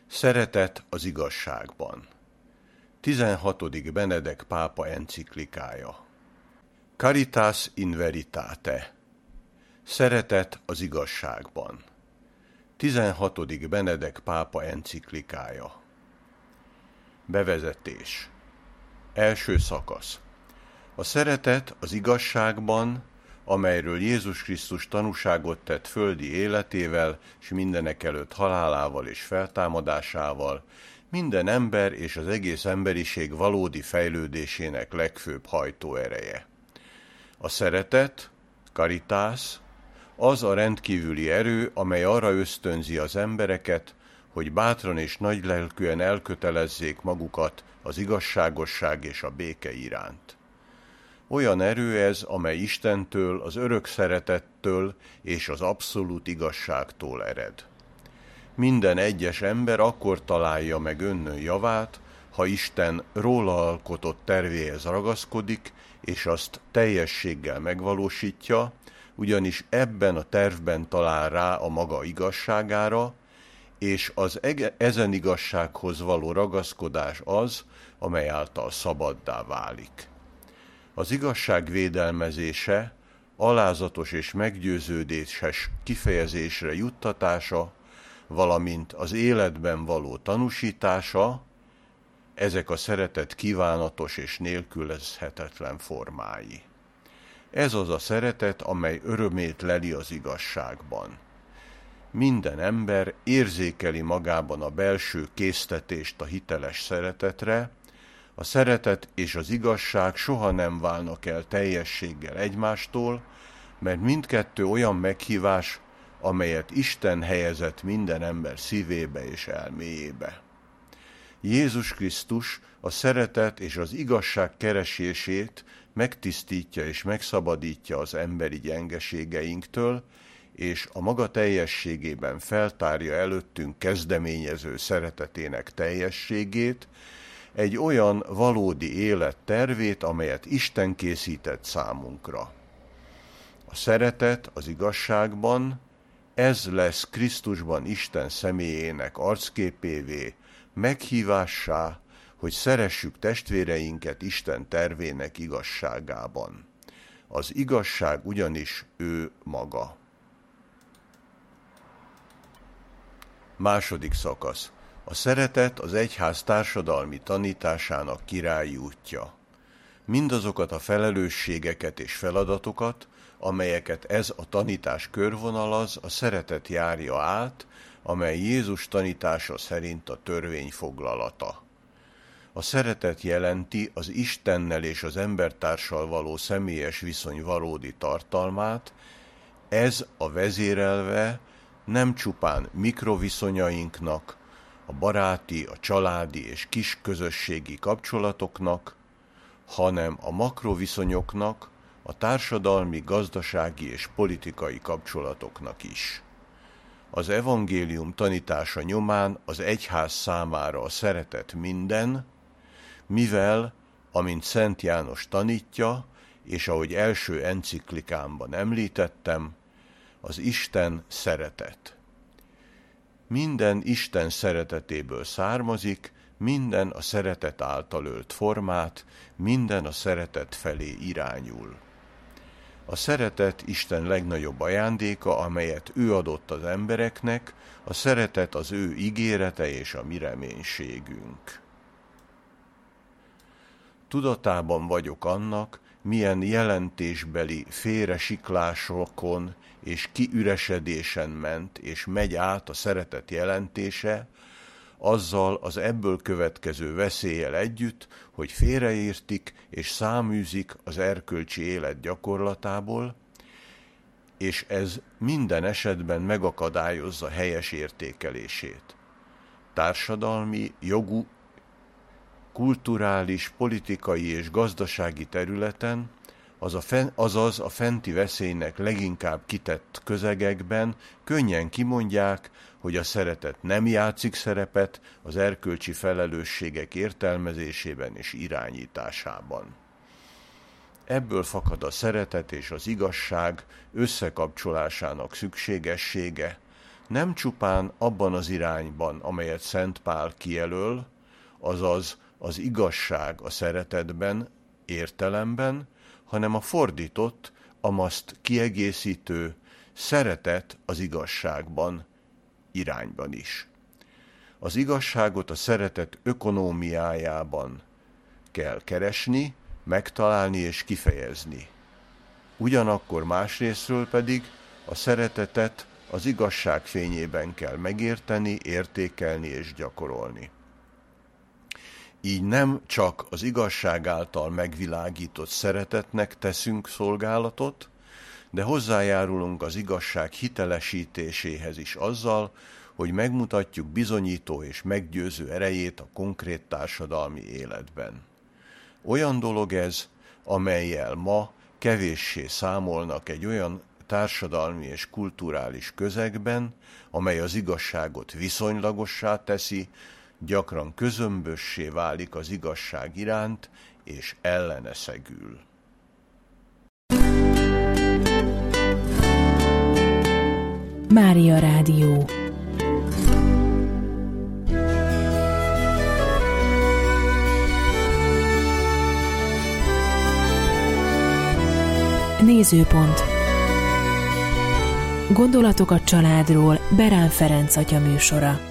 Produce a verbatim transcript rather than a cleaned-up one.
Szeretet az igazságban. tizenhatodik Benedek pápa enciklikája. Caritas in veritate. Szeretet az igazságban. tizenhatodik Benedek pápa enciklikája. Bevezetés. Első szakasz. A szeretet az igazságban, amelyről Jézus Krisztus tanúságot tett földi életével, és mindenekelőtt halálával és feltámadásával, minden ember és az egész emberiség valódi fejlődésének legfőbb hajtóereje. A szeretet, caritas, az a rendkívüli erő, amely arra ösztönzi az embereket, hogy bátran és nagylelkűen elkötelezzék magukat az igazságosság és a béke iránt. Olyan erő ez, amely Istentől, az örök szeretettől és az abszolút igazságtól ered. Minden egyes ember akkor találja meg önnön javát, ha Isten róla alkotott tervéhez ragaszkodik, és azt teljességgel megvalósítja, ugyanis ebben a tervben talál rá a maga igazságára, és az ezen igazsághoz való ragaszkodás az, amely által szabaddá válik. Az igazság védelmezése, alázatos és meggyőződéses kifejezésre juttatása, valamint az életben való tanúsítása, ezek a szeretet kívánatos és nélkülözhetetlen formái. Ez az a szeretet, amely örömét leli az igazságban. Minden ember érzékeli magában a belső késztetést a hiteles szeretetre. A szeretet és az igazság soha nem válnak el teljességgel egymástól, mert mindkettő olyan meghívás, amelyet Isten helyezett minden ember szívébe és elméjébe. Jézus Krisztus a szeretet és az igazság keresését megtisztítja és megszabadítja az emberi gyengeségeinktől, és a maga teljességében feltárja előttünk kezdeményező szeretetének teljességét, egy olyan valódi élet tervét, amelyet Isten készített számunkra. A szeretet az igazságban, ez lesz Krisztusban Isten személyének arcképévé, meghívássá, hogy szeressük testvéreinket Isten tervének igazságában. Az igazság ugyanis ő maga. Második szakasz. A szeretet az egyház társadalmi tanításának királyi útja. Mindazokat a felelősségeket és feladatokat, amelyeket ez a tanítás körvonalaz, a szeretet járja át, amely Jézus tanítása szerint a törvény foglalata. A szeretet jelenti az Istennel és az embertársal való személyes viszony valódi tartalmát, ez a vezérelve nem csupán mikroviszonyainknak, a baráti, a családi és kis közösségi kapcsolatoknak, hanem a makroviszonyoknak, a társadalmi, gazdasági és politikai kapcsolatoknak is. Az evangélium tanítása nyomán az egyház számára a szeretet minden, mivel, amint Szent János tanítja, és ahogy első enciklikámban említettem, az Isten szeretet. Minden Isten szeretetéből származik, minden a szeretet által ölt formát, minden a szeretet felé irányul. A szeretet Isten legnagyobb ajándéka, amelyet ő adott az embereknek, a szeretet az ő ígérete és a mi reménységünk. Tudatában vagyok annak, milyen jelentésbeli félresiklásokon és kiüresedésen ment és megy át a szeretet jelentése, azzal az ebből következő veszéllyel együtt, hogy félreértik és száműzik az erkölcsi élet gyakorlatából, és ez minden esetben megakadályozza helyes értékelését. Társadalmi, jogú, kulturális, politikai és gazdasági területen, az a fen, azaz a fenti veszélynek leginkább kitett közegekben könnyen kimondják, hogy a szeretet nem játszik szerepet az erkölcsi felelősségek értelmezésében és irányításában. Ebből fakad a szeretet és az igazság összekapcsolásának szükségessége, nem csupán abban az irányban, amelyet Szent Pál kijelöl, azaz az igazság a szeretetben, értelemben, hanem a fordított, amaszt kiegészítő szeretet az igazságban irányban is. Az igazságot a szeretet ökonómiájában kell keresni, megtalálni és kifejezni. Ugyanakkor másrészről pedig a szeretetet az igazság fényében kell megérteni, értékelni és gyakorolni. Így nem csak az igazság által megvilágított szeretetnek teszünk szolgálatot, de hozzájárulunk az igazság hitelesítéséhez is azzal, hogy megmutatjuk bizonyító és meggyőző erejét a konkrét társadalmi életben. Olyan dolog ez, amellyel ma kevéssé számolnak egy olyan társadalmi és kulturális közegben, amely az igazságot viszonylagossá teszi, gyakran közömbössé válik az igazság iránt, és ellene szegül. Mária Rádió. Nézőpont. Gondolatok a családról Berán Ferenc atya műsora.